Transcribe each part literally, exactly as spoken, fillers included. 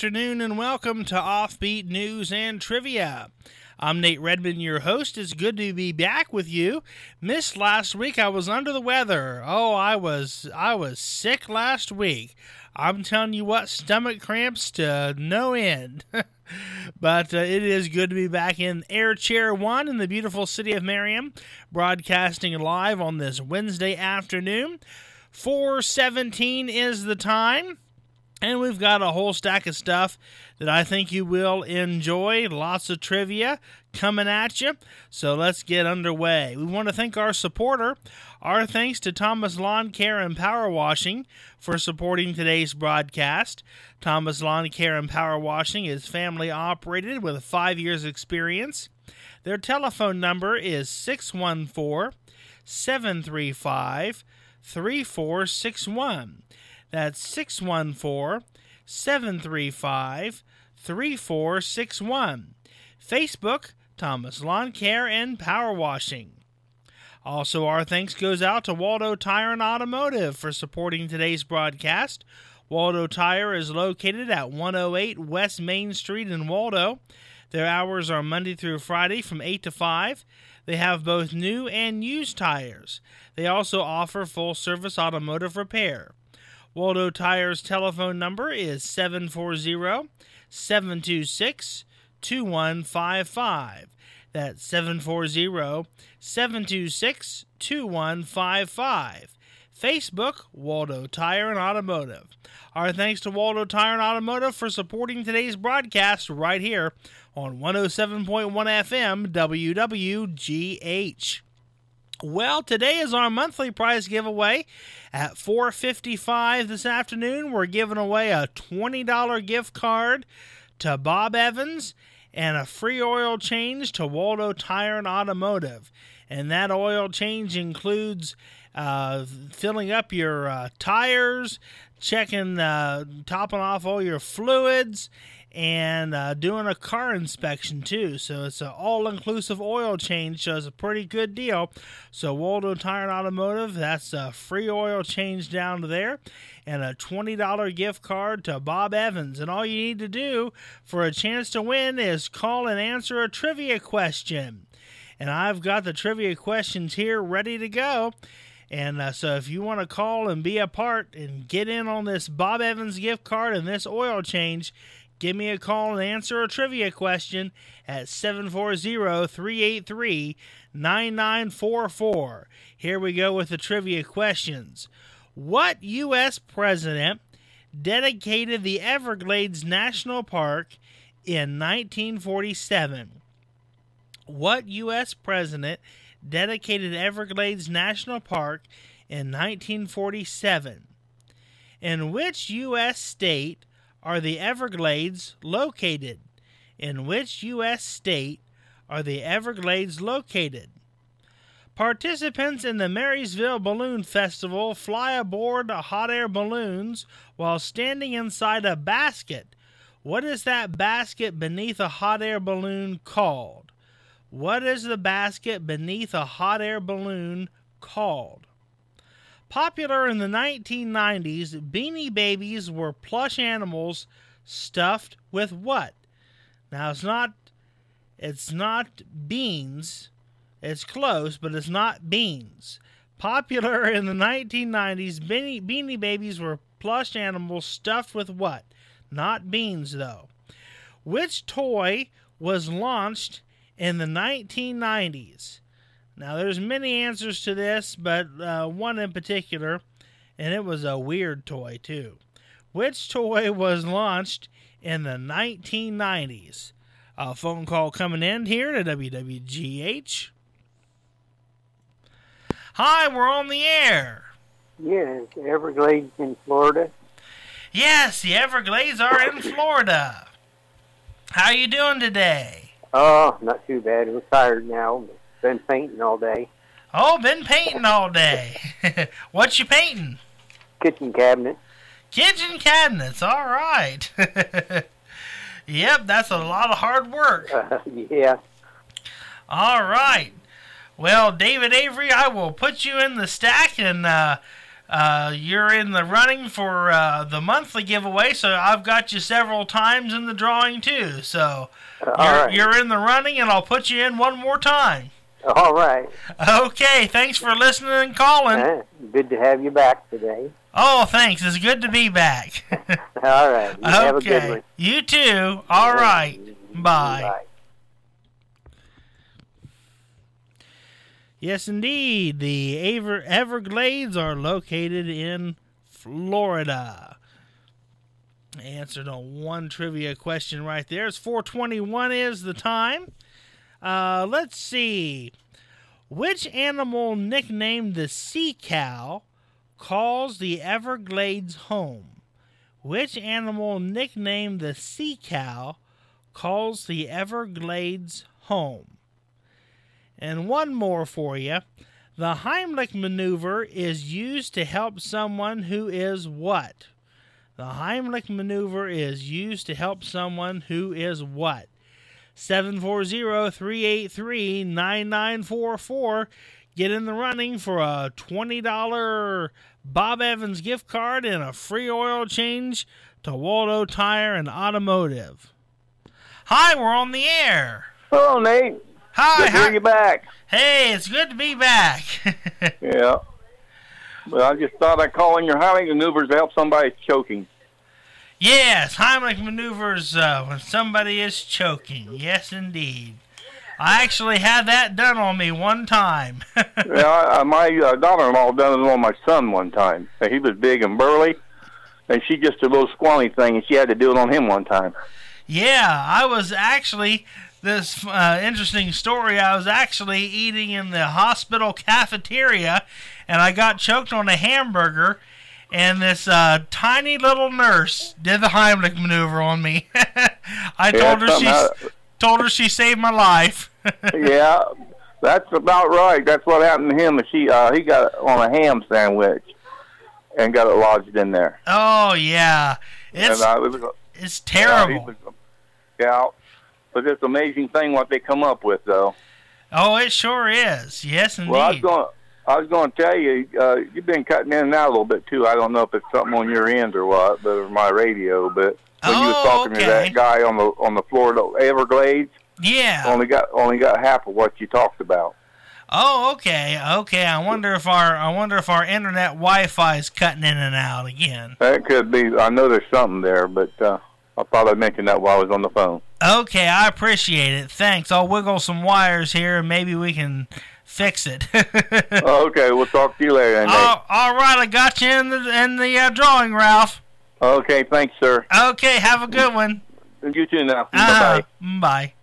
afternoon, and welcome to Offbeat News and Trivia. I'm Nate Redmond, your host. It's good to be back with you. Missed last week. I was under the weather. Oh, I was I was sick last week. I'm telling you what, stomach cramps to no end. But uh, it is good to be back in Air Chair one in the beautiful city of Merriam, broadcasting live on this Wednesday afternoon. four seventeen is the time, and we've got a whole stack of stuff that I think you will enjoy. Lots of trivia coming at you, so let's get underway. We want to thank our supporter. Our thanks to Thomas Lawn Care and Power Washing for supporting today's broadcast. Thomas Lawn Care and Power Washing is family operated with five years experience. Their telephone number is six one four, seven three five, three four six one. That's six one four, seven three five, three four six one. Facebook, Thomas Lawn Care and Power Washing. Also, our thanks goes out to Waldo Tire and Automotive for supporting today's broadcast. Waldo Tire is located at one oh eight West Main Street in Waldo. Their hours are Monday through Friday from eight to five. They have both new and used tires. They also offer full-service automotive repair. Waldo Tire's telephone number is seven four zero, seven two six, two one five five. That's seven four zero, seven two six, two one five five. Facebook, Waldo Tire and Automotive. Our thanks to Waldo Tire and Automotive for supporting today's broadcast right here on one oh seven point one F M W W G H. Well, today is our monthly prize giveaway. At four fifty-five this afternoon, we're giving away a twenty dollars gift card to Bob Evans and a free oil change to Waldo Tire and Automotive. And that oil change includes uh, filling up your uh, tires, checking, uh, topping off all your fluids, and uh, doing a car inspection too. So it's an all-inclusive oil change, so it's a pretty good deal. So Waldo Tire and Automotive, that's a free oil change down to there, and a twenty dollars gift card to Bob Evans. And all you need to do for a chance to win is call and answer a trivia question. And I've got the trivia questions here ready to go. And uh, so if you want to call and be a part and get in on this Bob Evans gift card and this oil change, give me a call and answer a trivia question at seven four zero, three eight three, nine nine four four. Here we go with the trivia questions. What U S president dedicated the Everglades National Park in nineteen forty-seven? What U S president dedicated Everglades National Park in nineteen forty-seven? In which U S state are the Everglades located? In which U S state are the Everglades located? Participants in the Marysville Balloon Festival fly aboard hot air balloons while standing inside a basket. What is that basket beneath a hot air balloon called? What is the basket beneath a hot air balloon called? Popular in the nineteen nineties, Beanie Babies were plush animals stuffed with what? Now, it's not, it's not beans. It's close, but it's not beans. Popular in the nineteen nineties, Beanie, Beanie Babies were plush animals stuffed with what? Not beans, though. Which toy was launched in the nineteen nineties? Now, there's many answers to this, but uh, one in particular, and it was a weird toy, too. Which toy was launched in the nineteen nineties? A phone call coming in here to W W G H. Hi, we're on the air. Yes, Everglades in Florida. Yes, the Everglades are in Florida. How you doing today? Oh, not too bad. I'm tired now. Been painting all day. Oh, been painting all day. What you painting? Kitchen cabinet. Kitchen cabinets, all right. Yep, that's a lot of hard work. Uh, yeah. All right. Well, David Avery, I will put you in the stack, and uh, uh, you're in the running for uh, the monthly giveaway, so I've got you several times in the drawing too. So Uh, you're, all right. you're in the running, and I'll put you in one more time. All right. Okay, thanks for listening and calling. Uh, good to have you back today. Oh, thanks. It's good to be back. All right. You have a good Okay. one. You too. All right. Bye. Bye. Yes, indeed. The Ever- Everglades are located in Florida. Answered on one trivia question right there. It's four twenty-one is the time. Uh, let's see. Which animal nicknamed the sea cow calls the Everglades home? Which animal nicknamed the sea cow calls the Everglades home? And one more for you. The Heimlich maneuver is used to help someone who is what? The Heimlich maneuver is used to help someone who is what? seven four zero, three eight three, nine nine four four. Get in the running for a twenty dollars Bob Evans gift card and a free oil change to Waldo Tire and Automotive. Hi, we're on the air. Hello, Nate. Hi. Good to hi. hear you back. Hey, it's good to be back. Yeah. Well, I just thought I'd call in your Heimlich maneuvers to help somebody choking. Yes, Heimlich maneuvers uh, when somebody is choking. Yes, indeed. I actually had that done on me one time. Yeah, I, I- my uh, daughter-in-law done it on my son one time. Uh, He was big and burly, and she just a little squally thing, and she had to do it on him one time. Yeah, I was actually, this uh, interesting story, I was actually eating in the hospital cafeteria, and I got choked on a hamburger, and this uh, tiny little nurse did the Heimlich maneuver on me. I Yeah, told her she somehow- told her she saved my life. Yeah, that's about right. That's what happened to him. She uh, he got it on a ham sandwich and got it lodged in there. Oh yeah, it's and, uh, it was, it's yeah, he terrible. was- yeah, but it's an amazing thing what they come up with, though. Oh, it sure is. Yes, indeed. Well, I was going. I was going to tell you, uh, you've been cutting in and out a little bit too. I don't know if it's something on your end or what, but or my radio. But when you was Oh, talking okay. to that guy on the on the Florida Everglades, Yeah. only got only got half of what you talked about. Oh, okay, okay. I wonder if our I wonder if our internet Wi-Fi is cutting in and out again. That could be. I know there's something there, but uh, I thought I'd mention that while I was on the phone. Okay, I appreciate it. Thanks. I'll wiggle some wires here, and maybe we can fix it. Okay, we'll talk to you later, then, Nate. all, all right, I got you in the in the uh, drawing, Ralph. Okay, thanks, sir. Okay, have a good one. You too now. Uh-huh. Bye-bye. Bye.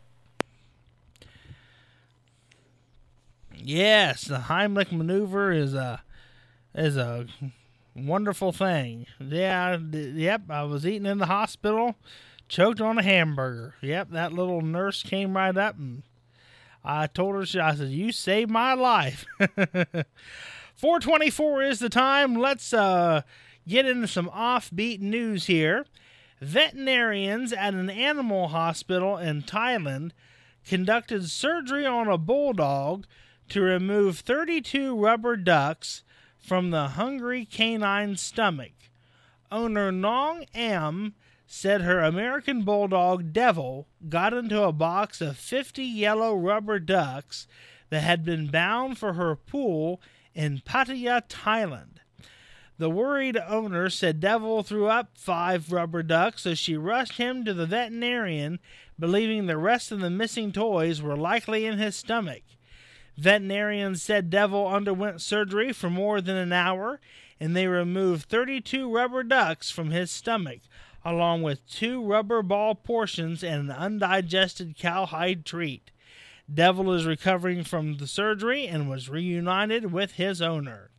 Yes, the Heimlich maneuver is a is a wonderful thing. Yeah, d- yep. I was eating in the hospital, choked on a hamburger. Yep, that little nurse came right up and I told her, she- I said, "You saved my life." four twenty-four is the time. Let's uh, get into some offbeat news here. Veterinarians at an animal hospital in Thailand conducted surgery on a bulldog to remove thirty-two rubber ducks from the hungry canine's stomach. Owner Nong Am said her American bulldog Devil got into a box of fifty yellow rubber ducks that had been bound for her pool in Pattaya, Thailand. The worried owner said Devil threw up five rubber ducks, so she rushed him to the veterinarian, believing the rest of the missing toys were likely in his stomach. Veterinarians said Devil underwent surgery for more than an hour, and they removed thirty-two rubber ducks from his stomach, along with two rubber ball portions and an undigested cowhide treat. Devil is recovering from the surgery and was reunited with his owner.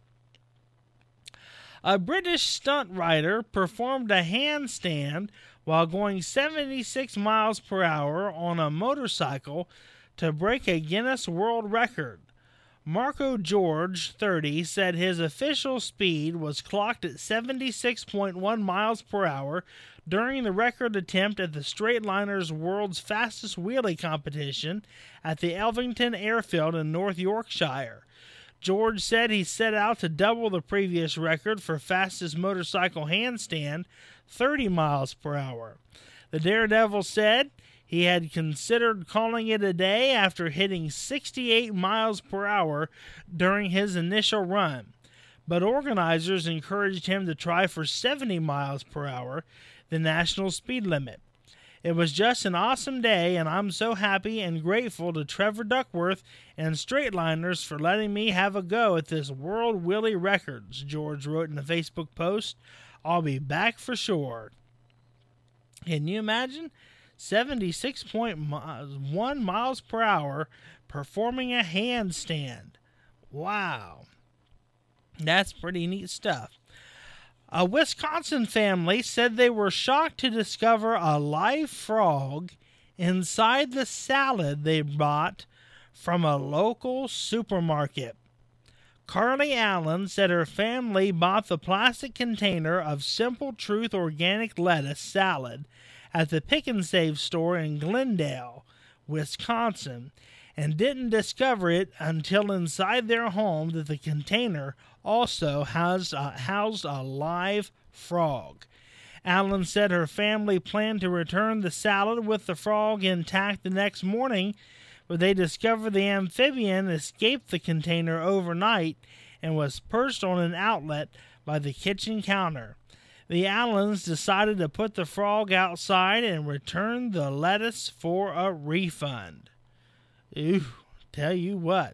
A British stunt rider performed a handstand while going seventy-six miles per hour on a motorcycle to break a Guinness World Record. Marco George, thirty, said his official speed was clocked at seventy-six point one miles per hour during the record attempt at the Straightliners World's Fastest Wheelie competition at the Elvington Airfield in North Yorkshire. George said he set out to double the previous record for fastest motorcycle handstand, thirty miles per hour. The Daredevil said he had considered calling it a day after hitting sixty-eight miles per hour during his initial run, but organizers encouraged him to try for seventy miles per hour, the national speed limit. It was just an awesome day, and I'm so happy and grateful to Trevor Duckworth and Straightliners for letting me have a go at this World Willie Records, George wrote in a Facebook post. I'll be back for sure. Can you imagine? seventy-six point one miles per hour performing a handstand. Wow. That's pretty neat stuff. A Wisconsin family said they were shocked to discover a live frog inside the salad they bought from a local supermarket. Carly Allen said her family bought the plastic container of Simple Truth organic lettuce salad at the Pick and Save store in Glendale, Wisconsin, and didn't discover it until inside their home that the container also has uh, housed a live frog. Allen said her family planned to return the salad with the frog intact the next morning, but they discovered the amphibian escaped the container overnight and was perched on an outlet by the kitchen counter. The Allens decided to put the frog outside and return the lettuce for a refund. Ooh, tell you what.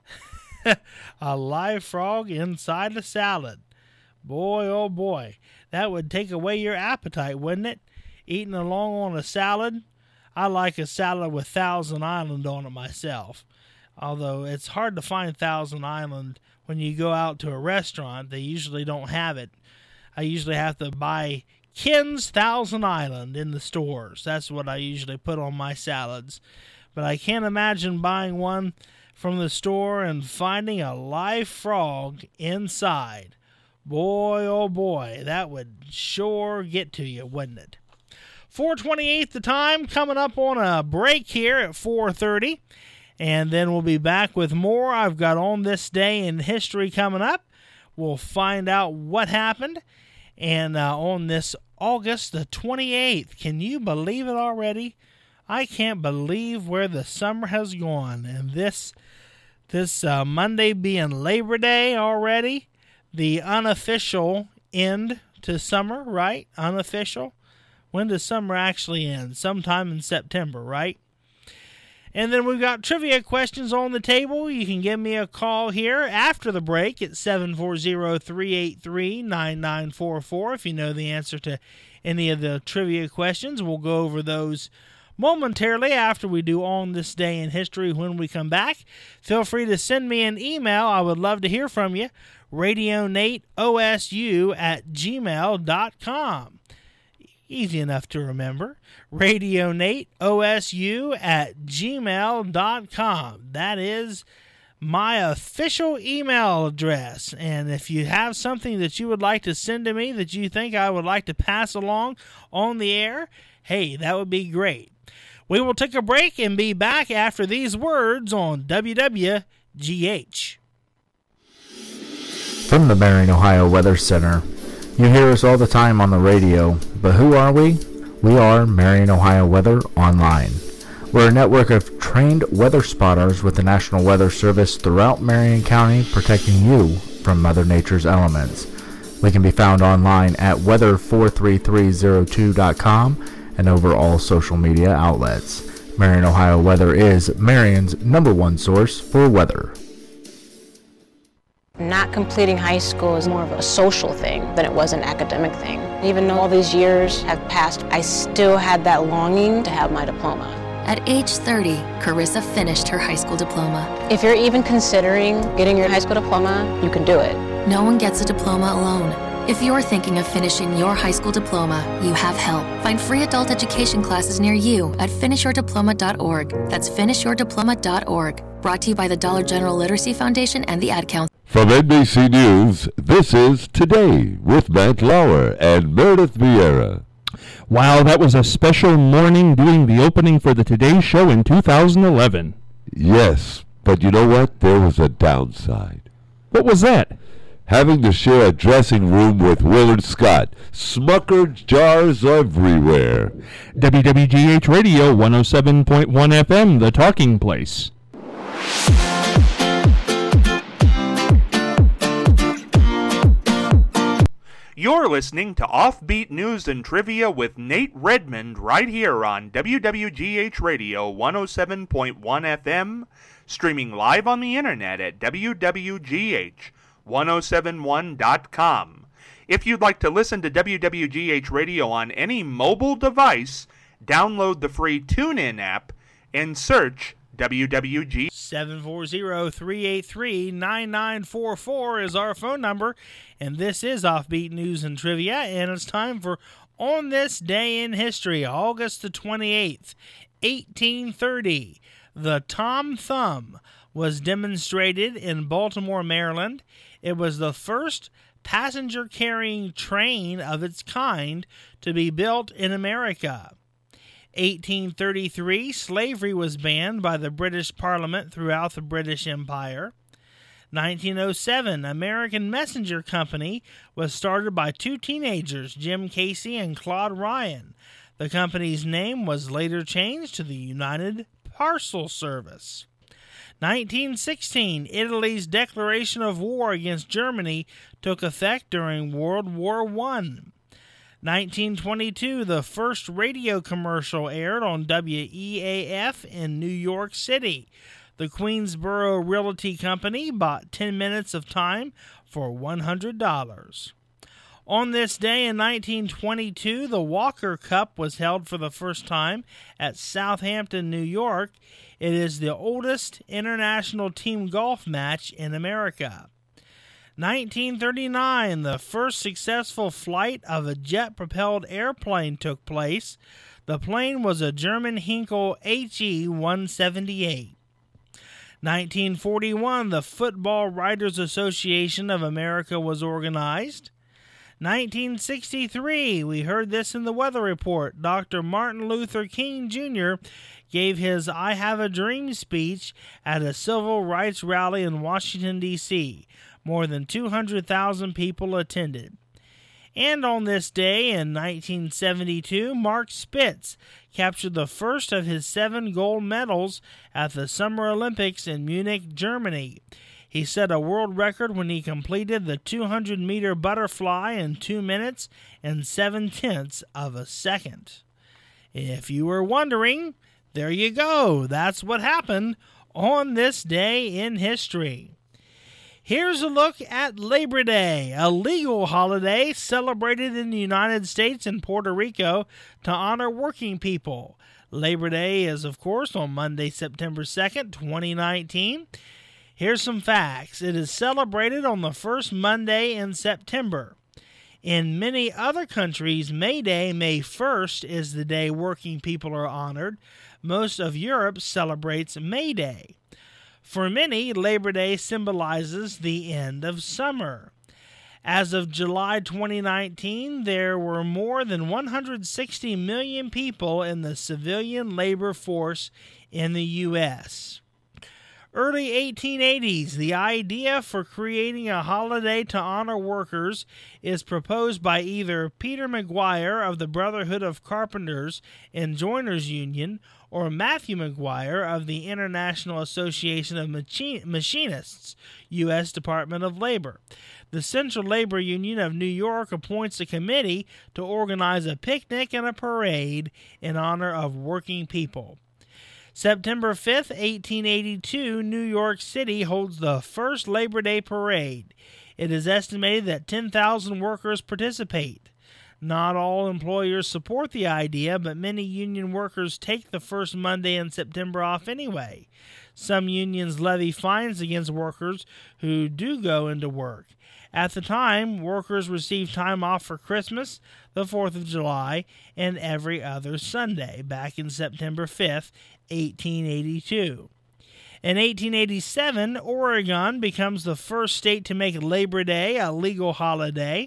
A live frog inside a salad. Boy, oh boy. That would take away your appetite, wouldn't it? Eating along on a salad. I like a salad with Thousand Island on it myself. Although it's hard to find Thousand Island when you go out to a restaurant. They usually don't have it. I usually have to buy Ken's Thousand Island in the stores. That's what I usually put on my salads. But I can't imagine buying one from the store and finding a live frog inside. Boy, oh boy, that would sure get to you, wouldn't it? four twenty-eight the time, coming up on a break here at four thirty. And then we'll be back with more. I've got On This Day in History coming up. We'll find out what happened. And uh, on this August the twenty-eighth, can you believe it already? I can't believe where the summer has gone. And this this uh, Monday being Labor Day already, the unofficial end to summer, right? Unofficial. When does summer actually end? Sometime in September, right? And then we've got trivia questions on the table. You can give me a call here after the break at seven four zero, three eight three, nine nine four four. If you know the answer to any of the trivia questions, we'll go over those momentarily after we do On This Day in History when we come back. Feel free to send me an email. I would love to hear from you. radio nate O S U at gmail dot com. Easy enough to remember. radio nate O S U at gmail dot com. That is my official email address. And if you have something that you would like to send to me that you think I would like to pass along on the air, hey, that would be great. We will take a break and be back after these words on W W G H. From the Marion, Ohio Weather Center. You hear us all the time on the radio, but who are we? We are Marion, Ohio Weather Online. We're a network of trained weather spotters with the National Weather Service throughout Marion County, protecting you from Mother Nature's elements. We can be found online at weather four three three zero two dot com and over all social media outlets. Marion, Ohio Weather is Marion's number one source for weather. Not completing high school is more of a social thing than it was an academic thing. Even though all these years have passed, I still had that longing to have my diploma. At age thirty, Carissa finished her high school diploma. If you're even considering getting your high school diploma, you can do it. No one gets a diploma alone. If you're thinking of finishing your high school diploma, you have help. Find free adult education classes near you at finish your diploma dot org. That's finish your diploma dot org. Brought to you by the Dollar General Literacy Foundation and the Ad Council. From N B C News, this is Today with Matt Lauer and Meredith Vieira. Wow, that was a special morning doing the opening for the Today Show in two thousand eleven. Yes, but you know what? There was a downside. What was that? Having to share a dressing room with Willard Scott. Smucker jars everywhere. W W G H Radio one oh seven point one F M, The Talking Place. You're listening to Offbeat News and Trivia with Nate Redmond right here on W W G H Radio one oh seven point one F M, streaming live on the internet at W W G H one oh seven one dot com. If you'd like to listen to W W G H Radio on any mobile device, download the free TuneIn app and search W W G. seven four zero, three eight three, nine nine four four is our phone number, and this is Offbeat News and Trivia, and it's time for On This Day in History, August the twenty-eighth, eighteen thirty. The Tom Thumb was demonstrated in Baltimore, Maryland. It was the first passenger-carrying train of its kind to be built in America. eighteen thirty-three, slavery was banned by the British Parliament throughout the British Empire. nineteen oh seven, American Messenger Company was started by two teenagers, Jim Casey and Claude Ryan. The company's name was later changed to the United Parcel Service. nineteen sixteen, Italy's declaration of war against Germany took effect during World War One. nineteen twenty-two, the first radio commercial aired on W E A F in New York City. The Queensboro Realty Company bought ten minutes of time for one hundred dollars. On this day in nineteen twenty-two, the Walker Cup was held for the first time at Southampton, New York. It is the oldest international team golf match in America. nineteen thirty-nine, the first successful flight of a jet-propelled airplane took place. The plane was a German Heinkel H E one seventy-eight. nineteen forty-one, the Football Writers Association of America was organized. nineteen sixty-three, we heard this in the weather report, Doctor Martin Luther King Junior gave his I Have a Dream speech at a civil rights rally in Washington, D C More than two hundred thousand people attended. And on this day in nineteen seventy-two, Mark Spitz captured the first of his seven gold medals at the Summer Olympics in Munich, Germany. He set a world record when he completed the two hundred meter butterfly in two minutes and seven tenths of a second. If you were wondering, there you go. That's what happened on this day in history. Here's a look at Labor Day, a legal holiday celebrated in the United States and Puerto Rico to honor working people. Labor Day is, of course, on Monday, September second, twenty nineteen. Here's some facts. It is celebrated on the first Monday in September. In many other countries, May Day, May first, is the day working people are honored. Most of Europe celebrates May Day. For many, Labor Day symbolizes the end of summer. As of July twenty nineteen, there were more than one hundred sixty million people in the civilian labor force in the U S Early eighteen eighties, the idea for creating a holiday to honor workers is proposed by either Peter McGuire of the Brotherhood of Carpenters and Joiners Union or Matthew McGuire of the International Association of Machi- Machinists, U S Department of Labor. The Central Labor Union of New York appoints a committee to organize a picnic and a parade in honor of working people. September fifth, eighteen eighty-two, New York City holds the first Labor Day parade. It is estimated that ten thousand workers participate. Not all employers support the idea, but many union workers take the first Monday in September off anyway. Some unions levy fines against workers who do go into work. At the time, workers received time off for Christmas, the fourth of July, and every other Sunday, back in September fifth, eighteen eighty-two. In eighteen eighty-seven, Oregon becomes the first state to make Labor Day a legal holiday.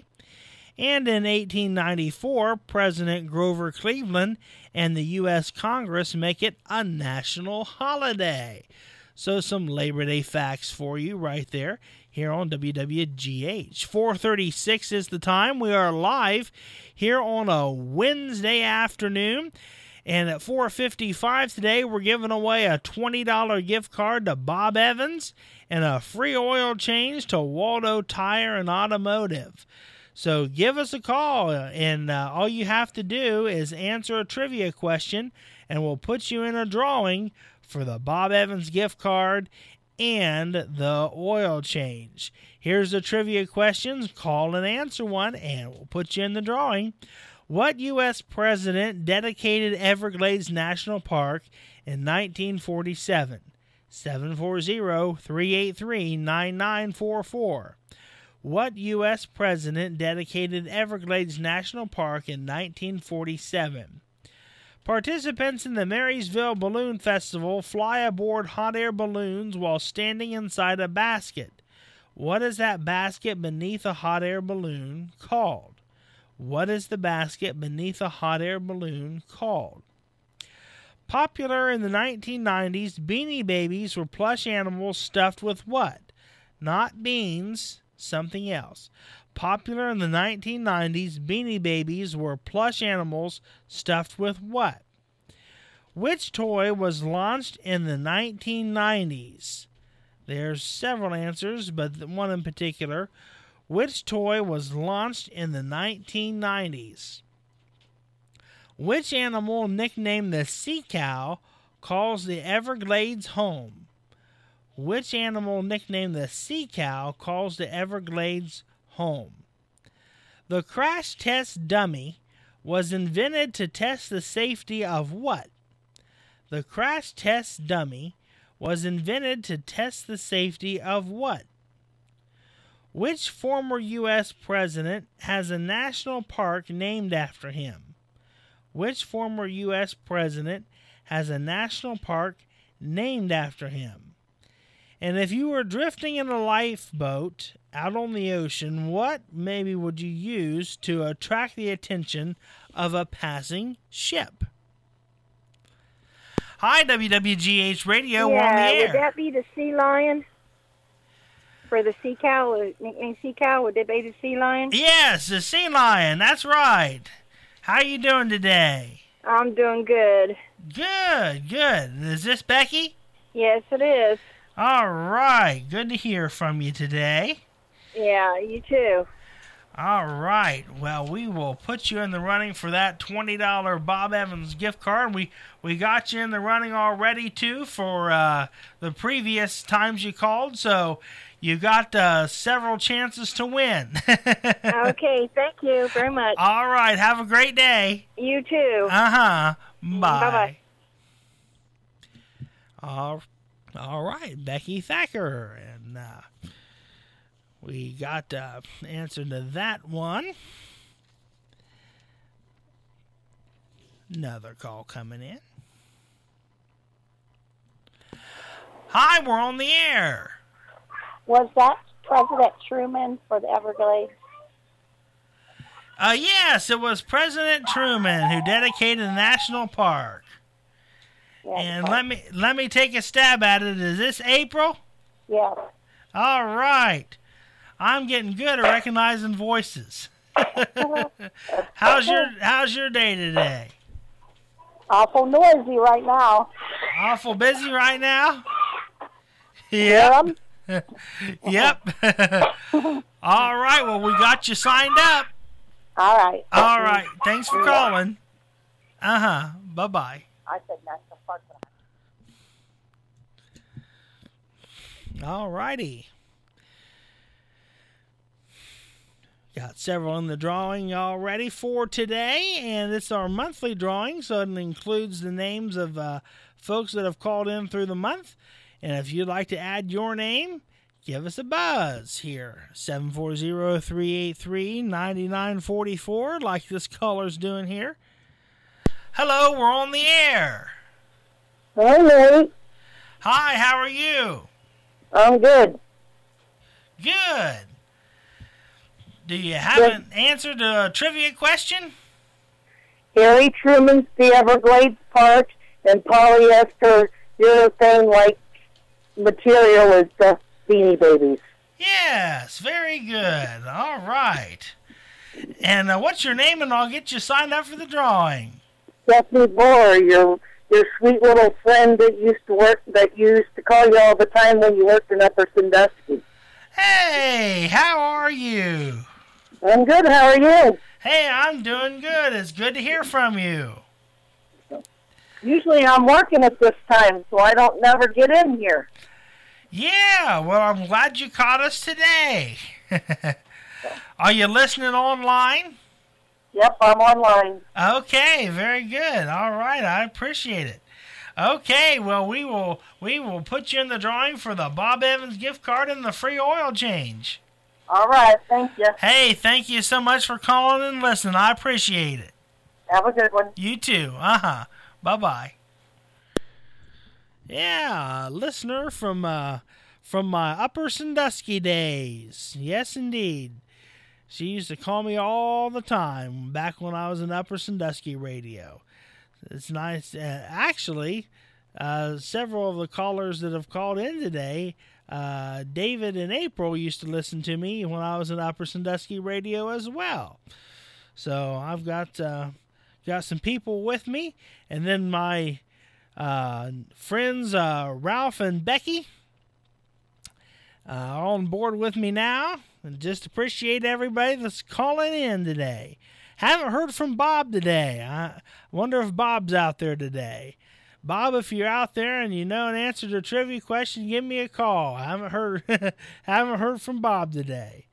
And in eighteen ninety-four, President Grover Cleveland and the U S Congress make it a national holiday. So some Labor Day facts for you right there here on W W G H. four thirty-six is the time. We are live here on a Wednesday afternoon. And at four fifty-five today, we're giving away a twenty dollars gift card to Bob Evans and a free oil change to Waldo Tire and Automotive. So give us a call, and uh, all you have to do is answer a trivia question, and we'll put you in a drawing for the Bob Evans gift card and the oil change. Here's the trivia questions. Call and answer one, and we'll put you in the drawing. What U S president dedicated Everglades National Park in nineteen forty-seven? seven four zero, three eight three, nine nine four four. What U S president dedicated Everglades National Park in nineteen forty-seven? Participants in the Marysville Balloon Festival fly aboard hot air balloons while standing inside a basket. What is that basket beneath a hot air balloon called? What is the basket beneath a hot air balloon called? Popular in the nineteen nineties, Beanie Babies were plush animals stuffed with what? Not beans, something else. Popular in the nineteen nineties, Beanie Babies were plush animals stuffed with what? Which toy was launched in the nineteen nineties? There's several answers, but one in particular. Which toy was launched in the nineteen nineties? Which animal, nicknamed the sea cow, calls the Everglades home? Which animal, nicknamed the sea cow, calls the Everglades home? The crash test dummy was invented to test the safety of what? The crash test dummy was invented to test the safety of what? Which former U S president has a national park named after him? Which former U S president has a national park named after him? And if you were drifting in a lifeboat out on the ocean, what maybe would you use to attract the attention of a passing ship? Hi, W W G H Radio, yeah, on the air. Would that be the sea lion? For the sea cow, nickname sea cow, would that be the sea lion? Yes, the sea lion, that's right. How you doing today? I'm doing good. Good, good. Is this Becky? Yes, it is. All right, good to hear from you today. Yeah, you too. All right, well, we will put you in the running for that twenty dollars Bob Evans gift card. We we got you in the running already, too, for uh, the previous times you called, so you got uh, several chances to win. Okay, thank you very much. All right, have a great day. You too. Uh-huh. Bye. Bye-bye. All, all right, Becky Thacker, and uh, we got uh, answer to that one. Another call coming in. Hi, we're on the air. Was that President Truman for the Everglades? Uh, yes, it was President Truman who dedicated the national park. Yeah, and let me let me take a stab at it. Is this April? Yes. All right. I'm getting good at recognizing voices. how's your How's your day today? Awful noisy right now. Awful busy right now? Yep. Yep. All right. Well, we got you signed up. All right. All right. Thanks for calling. Uh huh. Bye bye. I said national park. All righty. Got several in the drawing already for today, and it's our monthly drawing, so it includes the names of uh, folks that have called in through the month. And if you'd like to add your name, give us a buzz here, seven four zero, three eight three, nine nine four four, like this caller's doing here. Hello, we're on the air. Hello. Hi, how are you? I'm good. Good. Do you have yes. an answer to a trivia question? Harry Truman's The Everglades Park and polyester urethane like material is just Beanie Babies. Yes, very good. All right. And uh, what's your name, and I'll get you signed up for the drawing. Stephanie Bohr, your your sweet little friend that used to work, that used to call you all the time when you worked in Upper Sandusky. Hey, how are you? I'm good. How are you? Hey, I'm doing good. It's good to hear from you. Usually I'm working at this time, so I don't never get in here. Yeah, well, I'm glad you caught us today. Are you listening online? Yep, I'm online. Okay, very good. All right, I appreciate it. Okay, well, we will we will put you in the drawing for the Bob Evans gift card and the free oil change. All right, thank you. Hey, thank you so much for calling and listening. I appreciate it. Have a good one. You too. Uh-huh. Bye-bye. Yeah, listener from uh, from my Upper Sandusky days. Yes, indeed. She used to call me all the time back when I was in Upper Sandusky radio. It's nice. Uh, actually, uh, several of the callers that have called in today, uh, David and April used to listen to me when I was in Upper Sandusky radio as well. So I've got uh, got some people with me, and then my uh, friends uh, Ralph and Becky uh, are on board with me now. And just appreciate everybody that's calling in today. Haven't heard from Bob today. I wonder if Bob's out there today. Bob, if you're out there and you know an answer to a trivia question, give me a call. I haven't heard haven't heard from Bob today.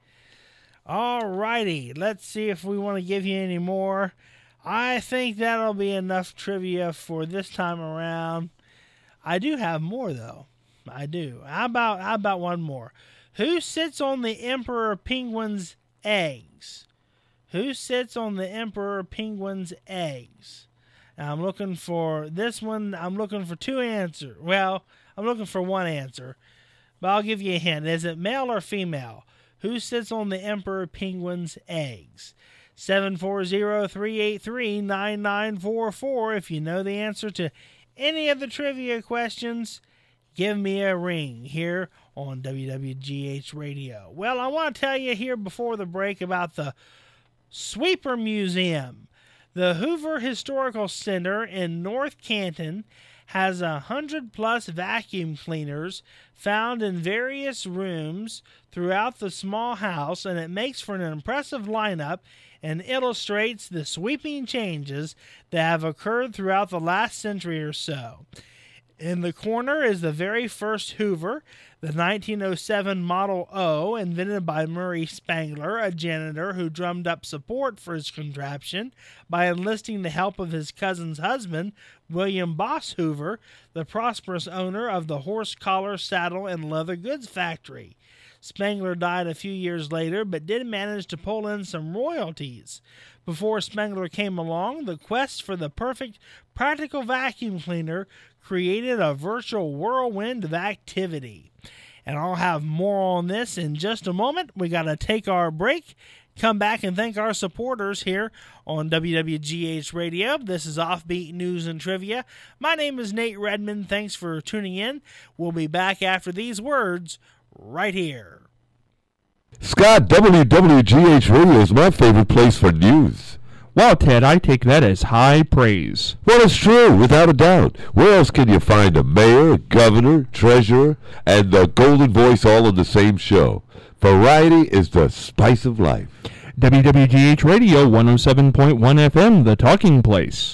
All righty, let's see if we want to give you any more. I think that'll be enough trivia for this time around. I do have more though. I do. How about how about one more? Who sits on the Emperor Penguin's eggs? Who sits on the Emperor Penguin's eggs? Now, I'm looking for this one. I'm looking for two answers. Well, I'm looking for one answer, but I'll give you a hint. Is it male or female? Who sits on the Emperor Penguin's eggs? seven four zero, three eight three, nine nine four four. If you know the answer to any of the trivia questions, give me a ring here on W W G H Radio. Well, I want to tell you here before the break about the Sweeper Museum. The Hoover Historical Center in North Canton has a hundred plus vacuum cleaners found in various rooms throughout the small house, and it makes for an impressive lineup and illustrates the sweeping changes that have occurred throughout the last century or so. In the corner is the very first Hoover, the nineteen oh seven Model O, invented by Murray Spangler, a janitor who drummed up support for his contraption by enlisting the help of his cousin's husband, William Boss Hoover, the prosperous owner of the horse collar, saddle, and leather goods factory. Spangler died a few years later, but did manage to pull in some royalties. Before Spangler came along, the quest for the perfect practical vacuum cleaner created a virtual whirlwind of activity. And I'll have more on this in just a moment. We got to take our break, come back and thank our supporters here on W W G H Radio. This is Offbeat News and Trivia. My name is Nate Redmond. Thanks for tuning in. We'll be back after these words right here. Scott, W W G H Radio is my favorite place for news. Wow, Ted, I take that as high praise. Well, it's true, without a doubt. Where else can you find a mayor, a governor, treasurer, and the Golden Voice all in the same show? Variety is the spice of life. W W G H Radio, one oh seven point one F M, the talking place.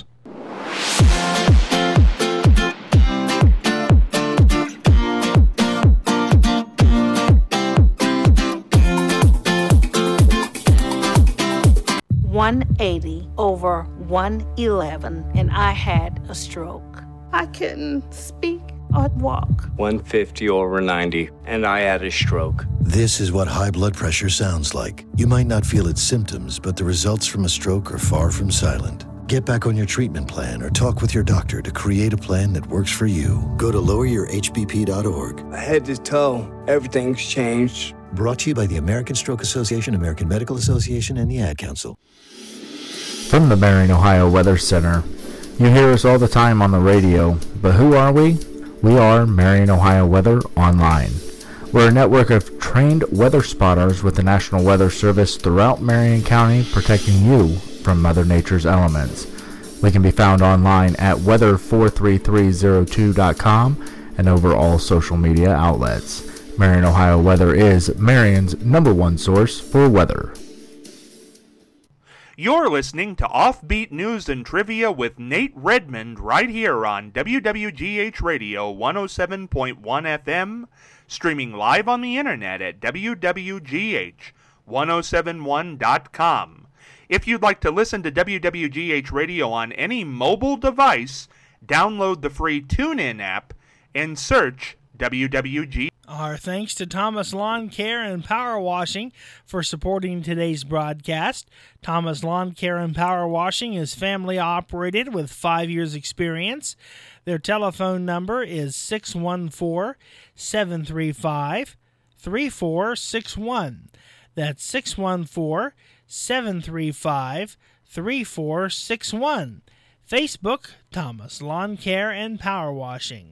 one eighty over one eleven, and I had a stroke. I couldn't speak or walk. one fifty over ninety, and I had a stroke. This is what high blood pressure sounds like. You might not feel its symptoms, but the results from a stroke are far from silent. Get back on your treatment plan or talk with your doctor to create a plan that works for you. Go to lower your H B P dot org. Head to toe, everything's changed. Brought to you by the American Stroke Association, American Medical Association, and the Ad Council. From the Marion, Ohio Weather Center, you hear us all the time on the radio, but who are we? We are Marion, Ohio Weather Online. We're a network of trained weather spotters with the National Weather Service throughout Marion County, protecting you from Mother Nature's elements. We can be found online at weather four three three zero two dot com and over all social media outlets. Marion, Ohio Weather is Marion's number one source for weather. You're listening to Offbeat News and Trivia with Nate Redmond right here on W W G H Radio one oh seven point one F M, streaming live on the internet at W W G H ten seventy-one dot com. If you'd like to listen to W W G H Radio on any mobile device, download the free TuneIn app and search W W G. Our thanks to Thomas Lawn Care and Power Washing for supporting today's broadcast. Thomas Lawn Care and Power Washing is family operated with five years experience. Their telephone number is six one four, seven three five, three four six one. That's six one four, seven three five, three four six one. Facebook, Thomas Lawn Care and Power Washing.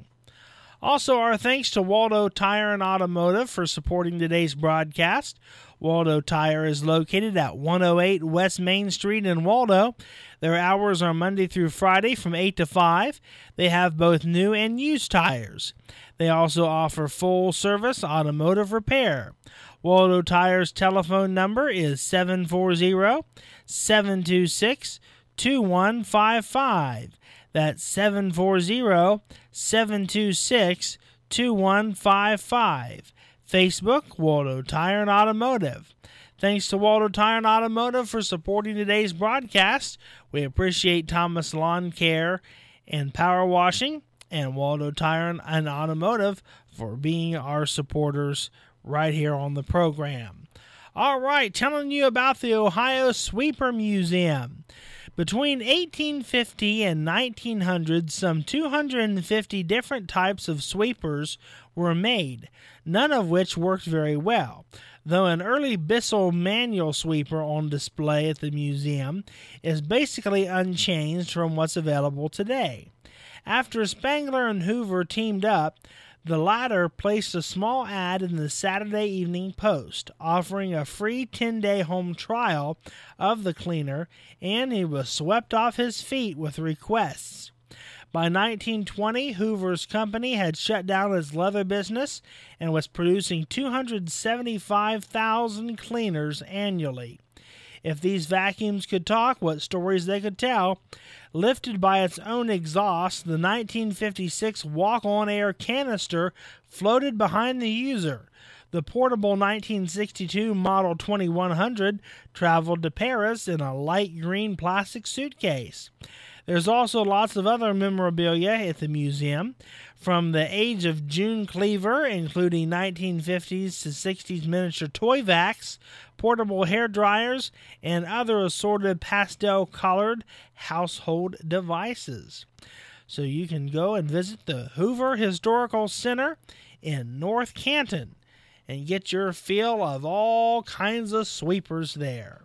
Also, our thanks to Waldo Tire and Automotive for supporting today's broadcast. Waldo Tire is located at one oh eight West Main Street in Waldo. Their hours are Monday through Friday from eight to five. They have both new and used tires. They also offer full-service automotive repair. Waldo Tire's telephone number is seven four zero, seven two six, two one five five. That's seven four zero, seven two six, two one five five. Facebook, Waldo Tire and Automotive. Thanks to Waldo Tire and Automotive for supporting today's broadcast. We appreciate Thomas Lawn Care and Power Washing and Waldo Tire and Automotive for being our supporters right here on the program. All right, telling you about the Ohio Sweeper Museum. Between eighteen fifty and nineteen hundred, some two hundred fifty different types of sweepers were made, none of which worked very well, though an early Bissell manual sweeper on display at the museum is basically unchanged from what's available today. After Spangler and Hoover teamed up, the latter placed a small ad in the Saturday Evening Post, offering a free ten-day home trial of the cleaner, and he was swept off his feet with requests. By nineteen twenty, Hoover's company had shut down its leather business and was producing two hundred seventy-five thousand cleaners annually. If these vacuums could talk, what stories they could tell. Lifted by its own exhaust, the nineteen fifty-six walk-on air canister floated behind the user. The portable nineteen sixty-two Model twenty-one hundred traveled to Paris in a light green plastic suitcase. There's also lots of other memorabilia at the museum, from the age of June Cleaver, including nineteen fifties to sixties miniature toy vacs, portable hair dryers, and other assorted pastel-colored household devices. So you can go and visit the Hoover Historical Center in North Canton and get your feel of all kinds of sweepers there.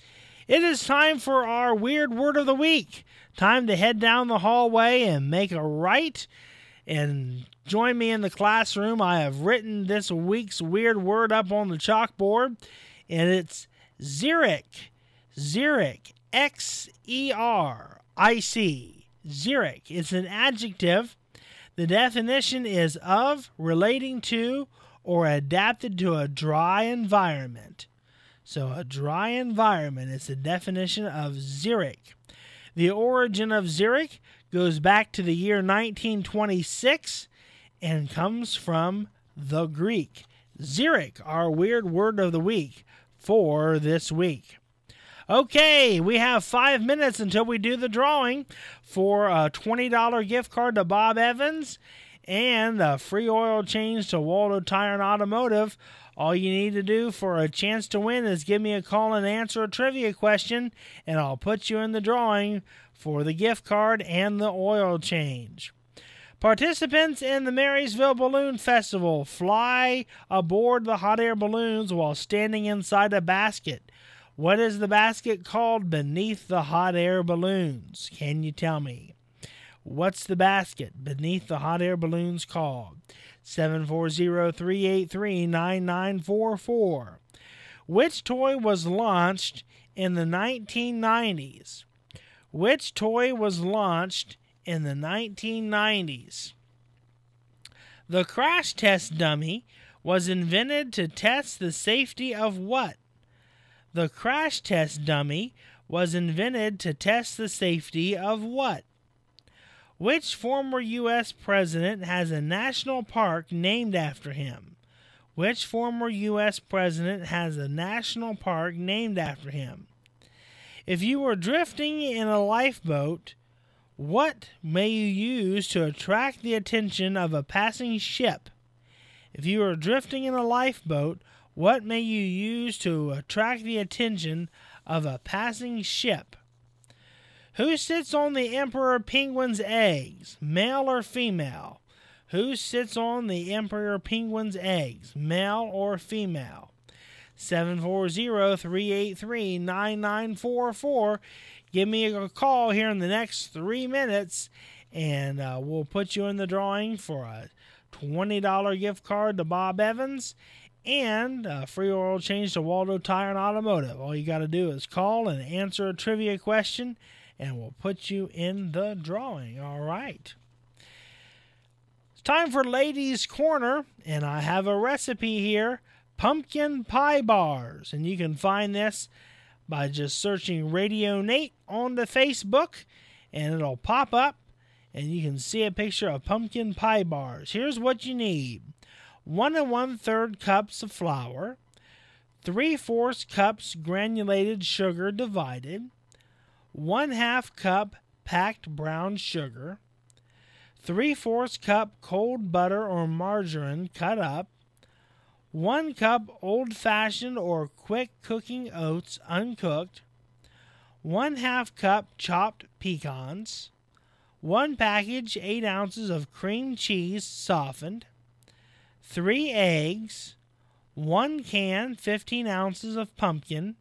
It is time for our Weird Word of the Week. Time to head down the hallway and make a right and join me in the classroom. I have written this week's weird word up on the chalkboard, and it's xeric. Xeric. X E R I C. Xeric. It's an adjective. The definition is of, relating to, or adapted to a dry environment. So a dry environment is the definition of xeric. The origin of xeric goes back to the year nineteen twenty-six and comes from the Greek. Xeric, our weird word of the week for this week. Okay, we have five minutes until we do the drawing for a twenty dollars gift card to Bob Evans and a free oil change to Waldo Tire and Automotive. All you need to do for a chance to win is give me a call and answer a trivia question, and I'll put you in the drawing for the gift card and the oil change. Participants in the Marysville Balloon Festival fly aboard the hot air balloons while standing inside a basket. What is the basket called beneath the hot air balloons? Can you tell me? What's the basket beneath the hot air balloons called? seven four zero, three eight three, nine nine four four. Which toy was launched in the nineteen nineties? Which toy was launched in the nineteen nineties? The crash test dummy was invented to test the safety of what? The crash test dummy was invented to test the safety of what? Which former U S president has a national park named after him? Which former U S president has a national park named after him? If you were drifting in a lifeboat, what may you use to attract the attention of a passing ship? If you are drifting in a lifeboat, what may you use to attract the attention of a passing ship? Who sits on the emperor penguin's eggs, male or female? Who sits on the emperor penguin's eggs, male or female? seven four zero, three eight three, nine nine four four. Give me a call here in the next three minutes, and uh, we'll put you in the drawing for a twenty dollars gift card to Bob Evans and a free oil change to Waldo Tire and Automotive. All you got to do is call and answer a trivia question, and we'll put you in the drawing. All right. It's time for Ladies' Corner, and I have a recipe here, pumpkin pie bars. And you can find this by just searching Radio Nate on the Facebook, and it'll pop up, and you can see a picture of pumpkin pie bars. Here's what you need. One and one-third cups of flour, three-fourths cups granulated sugar divided, one-half cup packed brown sugar, three-fourths cup cold butter or margarine cut up, one cup old-fashioned or quick cooking oats uncooked, one-half cup chopped pecans, one package eight ounces of cream cheese softened, three eggs, one can fifteen ounces of pumpkin,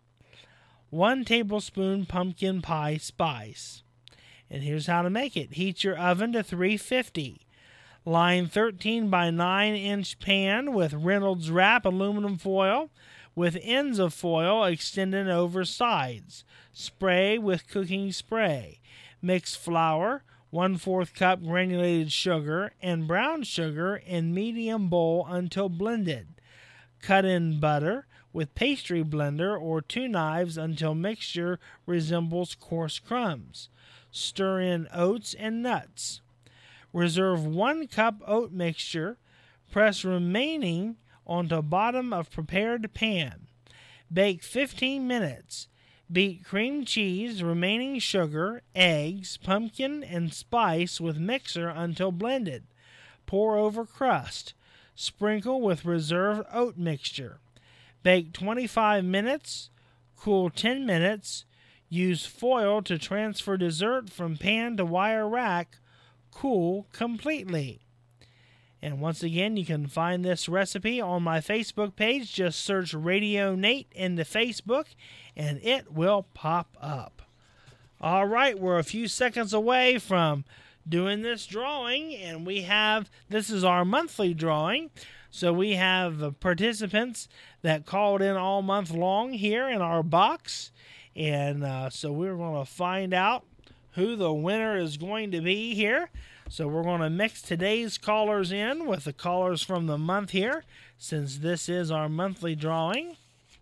one tablespoon pumpkin pie spice. And here's how to make it. Heat your oven to three fifty. Line thirteen by nine inch pan with Reynolds Wrap aluminum foil with ends of foil extended over sides. Spray with cooking spray. Mix flour, one-fourth cup granulated sugar, and brown sugar in medium bowl until blended. Cut in butter with pastry blender or two knives until mixture resembles coarse crumbs. Stir in oats and nuts. Reserve one cup oat mixture. Press remaining onto bottom of prepared pan. Bake fifteen minutes. Beat cream cheese, remaining sugar, eggs, pumpkin, and spice with mixer until blended. Pour over crust. Sprinkle with reserved oat mixture. Bake twenty-five minutes. Cool ten minutes. Use foil to transfer dessert from pan to wire rack. Cool completely. And once again, you can find this recipe on my Facebook page. Just search Radio Nate into Facebook, and it will pop up. All right, we're a few seconds away from doing this drawing, and we have, this is our monthly drawing. So we have participants that called in all month long here in our box. And uh, so we're going to find out who the winner is going to be here. So we're going to mix today's callers in with the callers from the month here, since this is our monthly drawing.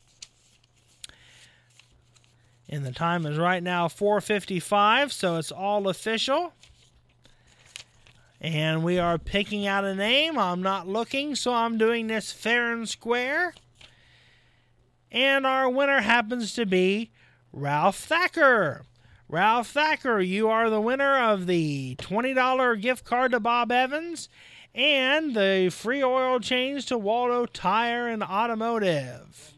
And the time is right now four fifty-five, so it's all official. And we are picking out a name. I'm not looking, so I'm doing this fair and square. And our winner happens to be Ralph Thacker. Ralph Thacker, you are the winner of the twenty dollars gift card to Bob Evans and the free oil change to Waldo Tire and Automotive.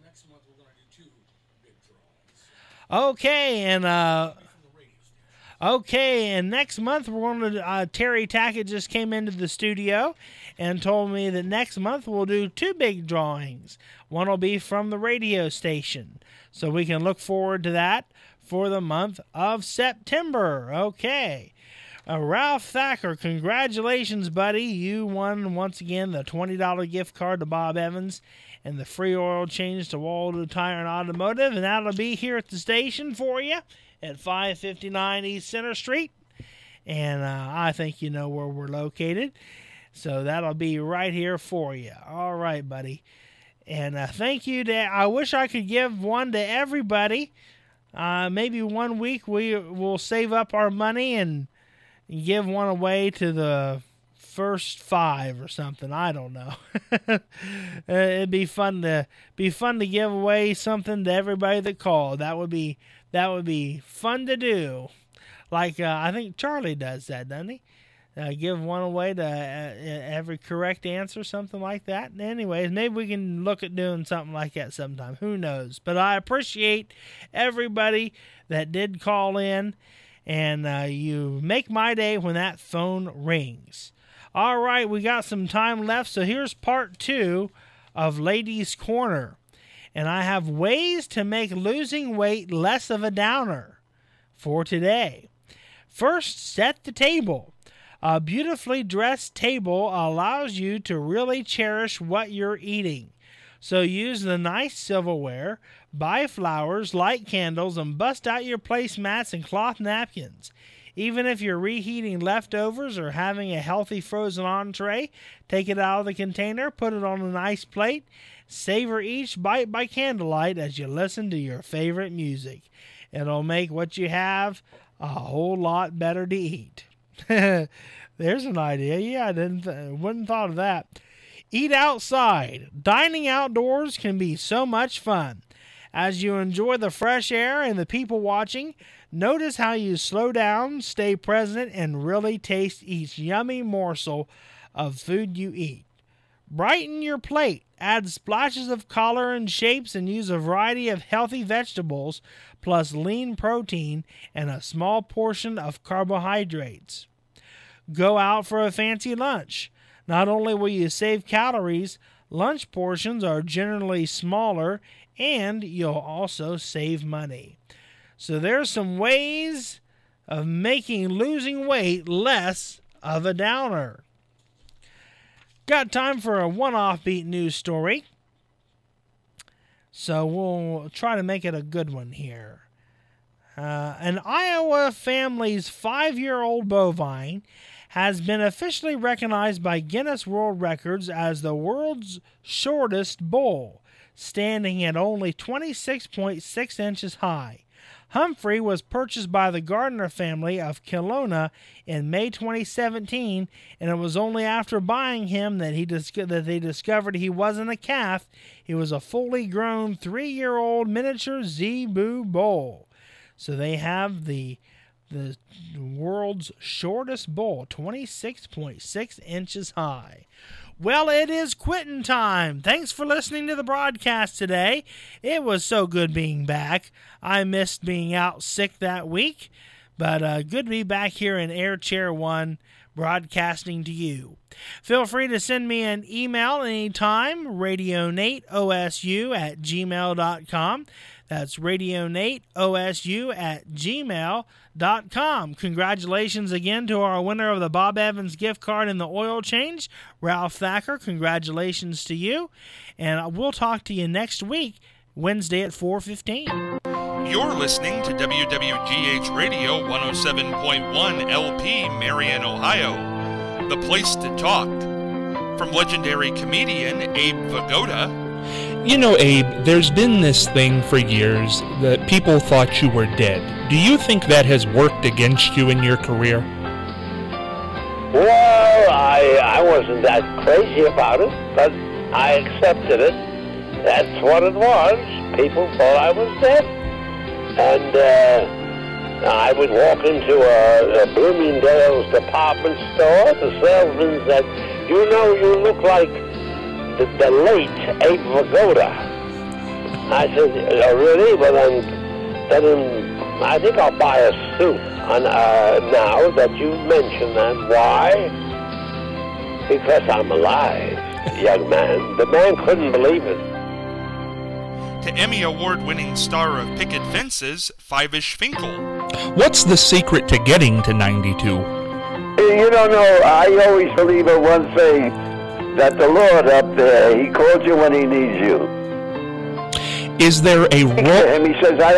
Okay, and uh, okay, and next month we're going to. Uh, Terry Tackett just came into the studio and told me that next month we'll do two big drawings. One will be from the radio station, so we can look forward to that for the month of September. Okay. Uh, Ralph Thacker, congratulations, buddy. You won, once again, the twenty dollars gift card to Bob Evans and the free oil change to Waldo Tire and Automotive, and that'll be here at the station for you at five fifty-nine East Center Street. And uh, I think you know where we're located, so that'll be right here for you. All right, buddy. And uh, thank you. To, I wish I could give one to everybody. Uh, maybe one week we will save up our money and give one away to the first five or something. I don't know. It'd be fun to be fun to give away something to everybody that called. That would be that would be fun to do. Like uh, I think Charlie does that, doesn't he? Uh, give one away to uh, every correct answer, something like that. Anyways, maybe we can look at doing something like that sometime. Who knows? But I appreciate everybody that did call in. And uh, you make my day when that phone rings. All right, we got some time left, so here's part two of Ladies' Corner. And I have ways to make losing weight less of a downer for today. First, set the table. A beautifully dressed table allows you to really cherish what you're eating. So use the nice silverware, buy flowers, light candles, and bust out your placemats and cloth napkins. Even if you're reheating leftovers or having a healthy frozen entree, take it out of the container, put it on a nice plate, savor each bite by candlelight as you listen to your favorite music. It'll make what you have a whole lot better to eat. There's an idea. Yeah, I didn't th- wouldn't thought of that. Eat outside. Dining outdoors can be so much fun. As you enjoy the fresh air and the people watching, notice how you slow down, stay present, and really taste each yummy morsel of food you eat. Brighten your plate. Add splashes of color and shapes and use a variety of healthy vegetables plus lean protein and a small portion of carbohydrates. Go out for a fancy lunch. Not only will you save calories, lunch portions are generally smaller, and you'll also save money. So there's some ways of making losing weight less of a downer. Got time for a one offbeat news story. So we'll try to make it a good one here. Uh, an Iowa family's five-year-old bovine has been officially recognized by Guinness World Records as the world's shortest bull, standing at only twenty-six point six inches high. Humphrey was purchased by the Gardner family of Kelowna in May twenty seventeen, and it was only after buying him that he dis- that they discovered he wasn't a calf. He was a fully grown three-year-old miniature Zebu bull. So they have the the world's shortest bull, twenty-six point six inches high. Well, it is quitting time. Thanks for listening to the broadcast today. It was so good being back. I missed being out sick that week, but uh, good to be back here in Air Chair one broadcasting to you. Feel free to send me an email anytime, radionateosu at gmail dot com. That's radionateosu at gmail dot com. Congratulations again to our winner of the Bob Evans gift card and the oil change, Ralph Thacker. Congratulations to you. And we'll talk to you next week, Wednesday at four fifteen. You're listening to W W G H Radio one oh seven point one L P, Marion, Ohio. The place to talk. From legendary comedian Abe Vigoda. You know, Abe, there's been this thing for years that people thought you were dead. Do you think that has worked against you in your career? Well, I I wasn't that crazy about it, but I accepted it. That's what it was. People thought I was dead. And uh, I would walk into a, a Bloomingdale's department store. The salesman said, you know, you look like the, the late Abe Vigoda. I said, oh, really? Well, then, then I think I'll buy a suit on, uh, now that you mention that. Why? Because I'm alive, young man. The man couldn't believe it. To Emmy Award-winning star of Picket Fences, Five-ish Finkel. What's the secret to getting to ninety-two? See, you don't know. I always believe in one thing, that the Lord up there, he calls you when he needs you. Is there a role? And he says, I